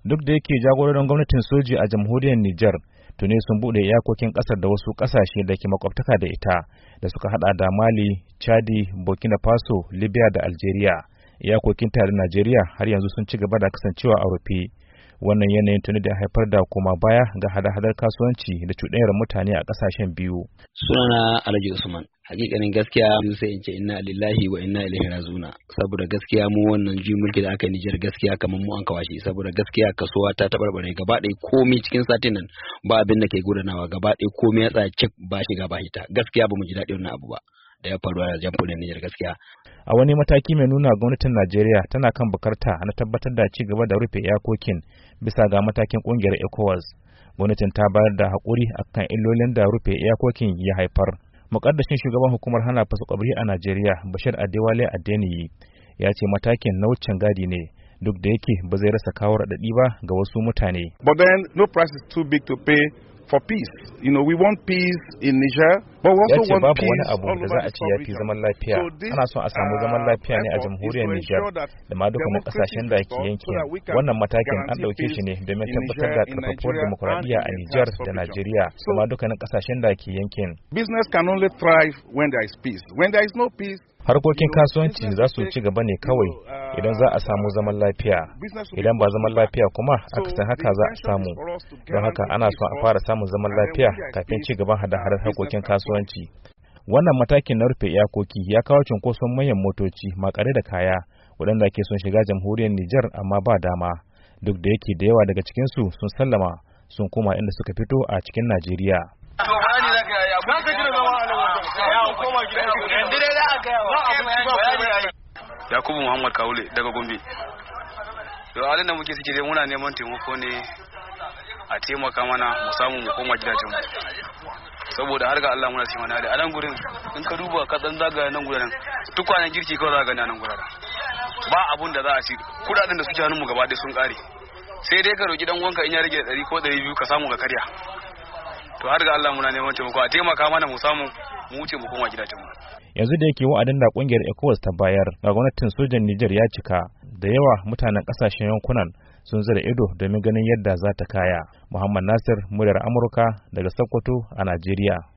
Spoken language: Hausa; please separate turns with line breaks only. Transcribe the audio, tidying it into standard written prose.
Duk da yake jagororin gwamnatin soji a jamhuriyar Nijar tuni sun bude iyakokin kasar da wasu kasashe da ke makwabtaka da ita da suka hada da Mali, Chadi, Burkina Faso, Libya da Algeria. Iyakokin tare Najeriya har yanzu sun ci gaba da kasancewa a rufe. Wannan yanayin tuni da haifar da koma baya ga hada-hadar kasuwanci da cuɗanyar mutane a ƙasashen biyu.
Sunana Alhaji Usman. Hakikanin gaskiya sai in ce inna lillahi wa inna ilaihi raji'un. Saboda gaskiya mu wannan juyin mulki da aka yi Nijar gaskiya kamar mu an kawashi, saboda gaskiya kasuwa ta tabarbare gaba ɗaya komai cikin satin nan ba abin da ke gudanawa, gaba ɗaya komai ya tsaya cik ba shiga ba hita. Gaskiya ba mu ji daɗin wannan abu ba da ya faru a jamhuriyar Nijar gaskiya.
A wani mataki mai nuna gwamnatin Najeriya tana kan bukarta na tabbatar da ci gaba da rufe iyakokin bisa ga matakin kungiyar ECOWAS. Gwamnatin ta bayar da haƙuri akan illolin da rufe iyakokin ya haifar. Mukaddashin shugaban hukumar hana fasa kwabri a Najeriya, Bashir Adewale Adeniyi, ya ce matakin na wucin gadi ne duk da yake ba zai rasa kawo raɗaɗi ba ga wasu mutane.
But then no price is too big to pay for peace. You know, we want peace in Niger, but we also want peace.
Ya ce babu wani abu da za a ce ya fi zaman lafiya. Ana son a samu zaman lafiya ne a jamhuriyar Niger da ma dukkanin kasashen da ke yankin. Wannan matakin an ɗauke shi ne domin tabbatar da karfafuwar demokuraɗiyya a Niger da Najeriya da ma dukkanin kasashen da ke yankin.
Business can only thrive when there is peace. When there is no peace,
harkokin kasuwanci za su ci gaba ne kawai idan za a samu zaman lafiya. Idan ba zaman lafiya kuma akasin haka za a samu. Don haka ana son a fara samun zaman lafiya kafin ci gaban hada-hadar harkokin kasuwanci. Wannan matakin na rufe iyakoki ya kawo cunkoson manyan motoci makare da kaya waɗanda ke son shiga jamhuriyar Nijar amma ba dama. Duk da yake da yawa daga cikinsu sun sallama sun koma inda suka fito a cikin Najeriya.
Yakubu Muhammad Kawule daga Gombe. Yau halin da muke ciki dai muna neman taimako ne a taimaka mana mu samu mu koma gidajenmu. Saboda har ga Allah muna cikin wani hali. A nan gurin in ka duba ka dan zagaya nan gurin duk kwanan girki kawai za ka gani a nan gurin. Ba abun da za a ci. Kudaden da suke hannunmu gaba ɗaya sun kare. Sai dai ka roki dan wanka in ya rage 100 ko 200 ka samu ka karya. To har ga Allah muna neman taimako a taimaka mana mu samu mu wuce mu koma gidajenmu.
Yanzu da yake wa'adin da kungiyar ECOWAS ta bayar ga gwamnatin sojan Nijar ya cika, da yawa mutanen kasashen yankunan sun zura ido domin ganin yadda za ta kaya. Muhammad Nasir, muryar Amurka daga Sokoto a Najeriya.